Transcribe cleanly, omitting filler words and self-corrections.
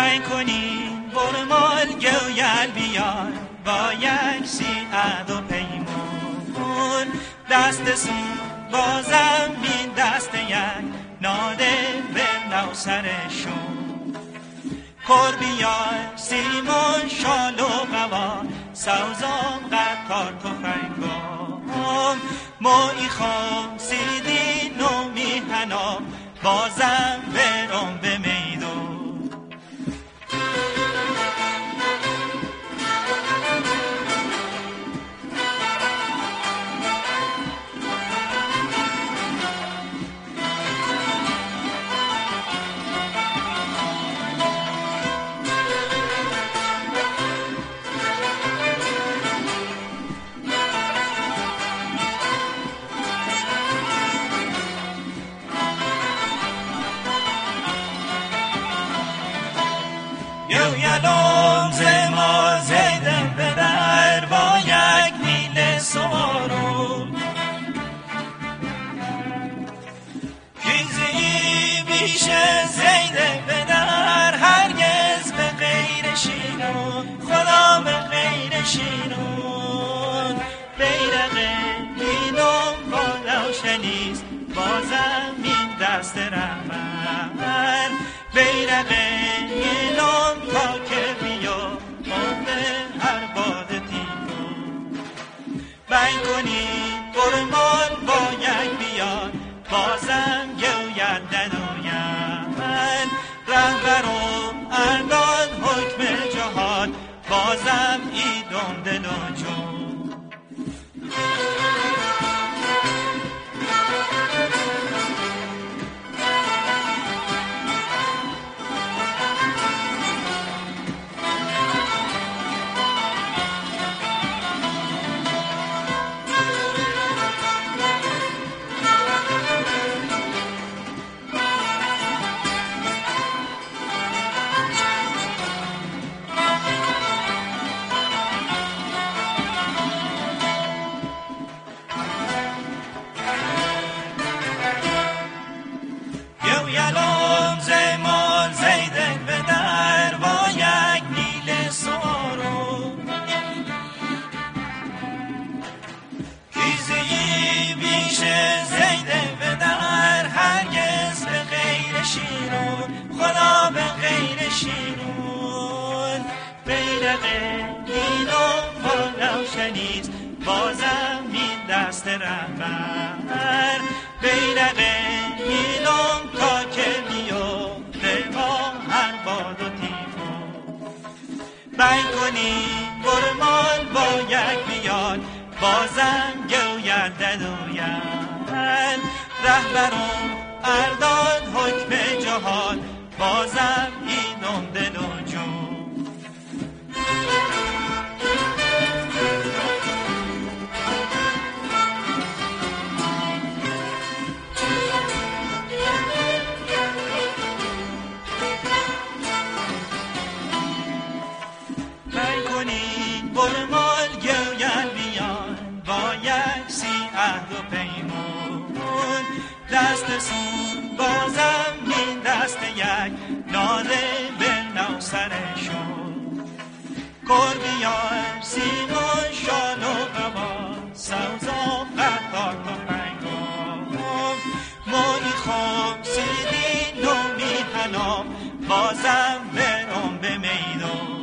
بین کنیم برمال گویل بیار با یک سیعت و پیمون دست سون بازم بین دست یک ناده به نو سرشون کر بیار سیمون شال و قوار سوزان قطار تفنگام موی خام سیدی نومی هنام بازم برام به میدون یلوم زما زیدم به در با یک نیل سوارو کیزی بیش زیدم به در هرگز به غیر شیرون خدا به غیر شیرون بیرق اینم با روشنیست بازم این دست رهبر بیرق اینم تا که بیا به هر باد تیمون بین کنیم برمان با یک بیاد بازم گوید ندوید رهبرم ارداد حکم جهاد بازم ایدم دل و جون یلوم زمان زیدن به در با یک نیل سوارو کیزی بیش زیدن به در هرگز به غیر شیرون خدا به غیر شیرون بیرق اینم با روشنیست بازم این دست رهبر بیرق اینم تا که بیفته با هر باد و تیفون بین کنیم برمان با یک بیاد بازم گوید ددوید رهبرم ارداد حکم جهاد بازم اینم دل و جون برمال گویل بیان با یک سیعت و پیمون دست سون بازم این دست یک ناله به نو سرشون کر بیار سیمون شال و قبار سوزان قطار تفنگام موی خوب سیدی نومی هنام بازم برام به میدون